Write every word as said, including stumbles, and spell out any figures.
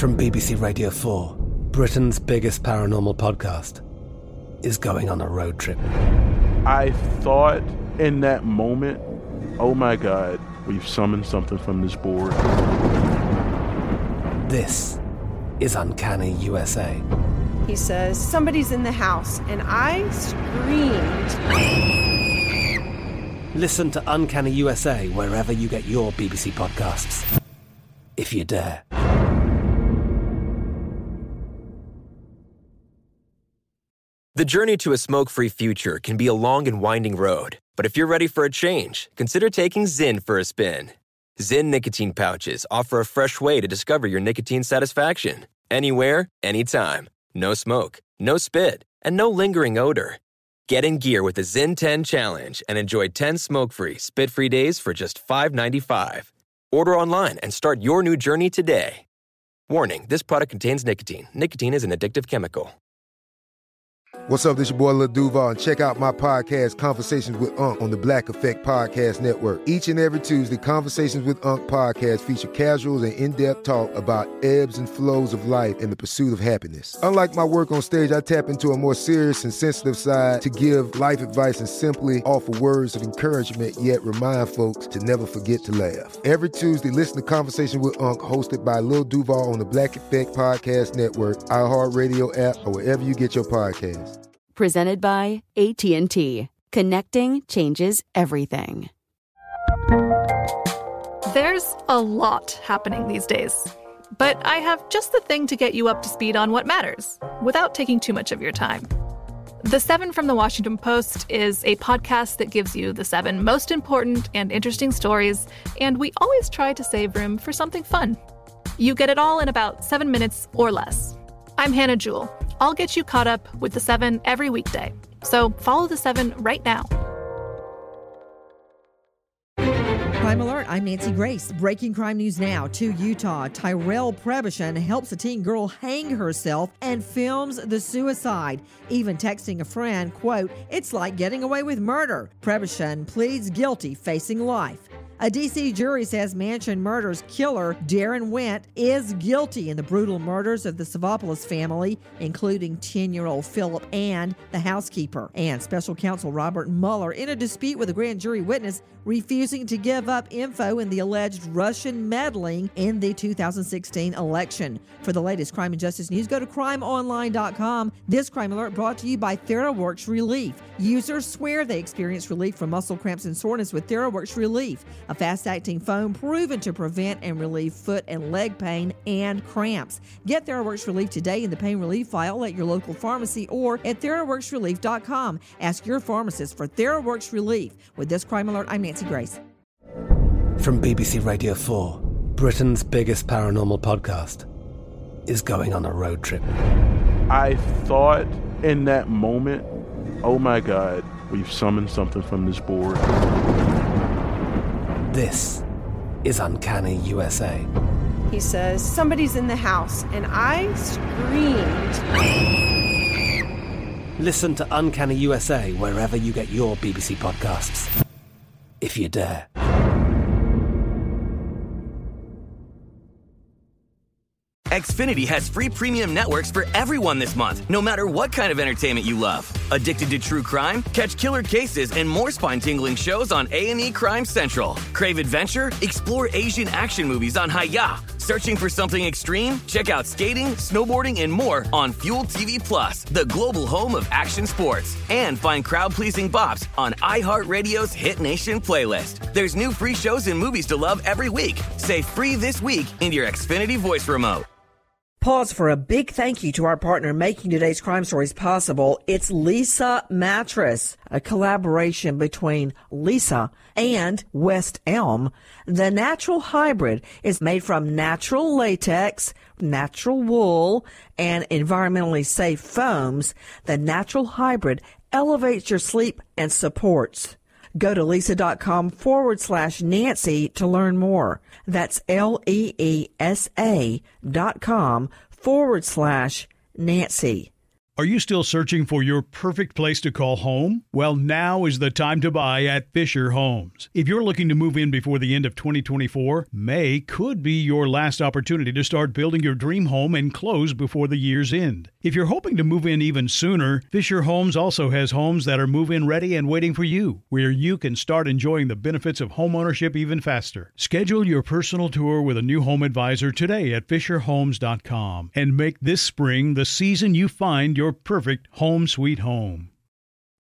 From B B C Radio four, Britain's biggest paranormal podcast is going on a road trip. I thought in that moment, oh my God, we've summoned something from this board. This is Uncanny U S A. He says, somebody's in the house, and I screamed. Listen to Uncanny U S A wherever you get your B B C podcasts, if you dare. The journey to a smoke-free future can be a long and winding road. But if you're ready for a change, consider taking Zyn for a spin. Zyn nicotine pouches offer a fresh way to discover your nicotine satisfaction. Anywhere, anytime. No smoke, no spit, and no lingering odor. Get in gear with the Zyn ten Challenge and enjoy ten smoke-free, spit-free days for just five dollars and ninety-five cents. Order online and start your new journey today. Warning, this product contains nicotine. Nicotine is an addictive chemical. What's up, this your boy Lil Duval, and check out my podcast, Conversations with Unc, on the Black Effect Podcast Network. Each and every Tuesday, Conversations with Unc podcast feature casuals and in-depth talk about ebbs and flows of life and the pursuit of happiness. Unlike my work on stage, I tap into a more serious and sensitive side to give life advice and simply offer words of encouragement, yet remind folks to never forget to laugh. Every Tuesday, listen to Conversations with Unc, hosted by Lil Duval on the Black Effect Podcast Network, iHeartRadio app, or wherever you get your podcasts. Presented by A T and T. Connecting changes everything. There's a lot happening these days, but I have just the thing to get you up to speed on what matters without taking too much of your time. The Seven from the Washington Post is a podcast that gives you the seven most important and interesting stories, and we always try to save room for something fun. You get it all in about seven minutes or less. I'm Hannah Jewell. I'll get you caught up with The Seven every weekday. So follow The Seven right now. Crime Alert, I'm Nancy Grace. Breaking crime news now to Utah. Tyrell Prebishan helps a teen girl hang herself and films the suicide, even texting a friend, quote, "It's like getting away with murder." Prebishan pleads guilty, facing life. A D C jury says Mansion Murders killer Darren Went is guilty in the brutal murders of the Savopoulos family, including ten-year-old Philip and the housekeeper. And special counsel Robert Mueller in a dispute with a grand jury witness, refusing to give up info in the alleged Russian meddling in the two thousand sixteen election. For the latest crime and justice news, go to crime online dot com. This Crime Alert brought to you by TheraWorks Relief. Users swear they experience relief from muscle cramps and soreness with TheraWorks Relief, a fast-acting foam proven to prevent and relieve foot and leg pain and cramps. Get TheraWorks Relief today in the pain relief file at your local pharmacy or at theraworks relief dot com. Ask your pharmacist for TheraWorks Relief. With this Crime Alert, I'm Nancy Grace. From B B C Radio four, Britain's biggest paranormal podcast is going on a road trip. I thought in that moment, oh my God, we've summoned something from this board. This is Uncanny U S A. He says, somebody's in the house, and I screamed. Listen to Uncanny U S A wherever you get your B B C podcasts, if you dare. Xfinity has free premium networks for everyone this month, no matter what kind of entertainment you love. Addicted to true crime? Catch killer cases and more spine-tingling shows on A and E Crime Central. Crave adventure? Explore Asian action movies on Hi-Ya. Searching for something extreme? Check out skating, snowboarding, and more on Fuel T V Plus, the global home of action sports. And find crowd-pleasing bops on iHeartRadio's Hit Nation playlist. There's new free shows and movies to love every week. Say free this week in your Xfinity voice remote. Pause for a big thank you to our partner making today's crime stories possible. It's Leesa Mattress, a collaboration between Leesa and West Elm. The natural hybrid is made from natural latex, natural wool, and environmentally safe foams. The natural hybrid elevates your sleep and supports. Go to leesa.com forward slash Nancy to learn more. That's L-E-E-S-A dot com forward slash Nancy. Are you still searching for your perfect place to call home? Well, now is the time to buy at Fisher Homes. If you're looking to move in before the end of twenty twenty-four, May could be your last opportunity to start building your dream home and close before the year's end. If you're hoping to move in even sooner, Fisher Homes also has homes that are move-in ready and waiting for you, where you can start enjoying the benefits of homeownership even faster. Schedule your personal tour with a new home advisor today at fisher homes dot com and make this spring the season you find your perfect home sweet home.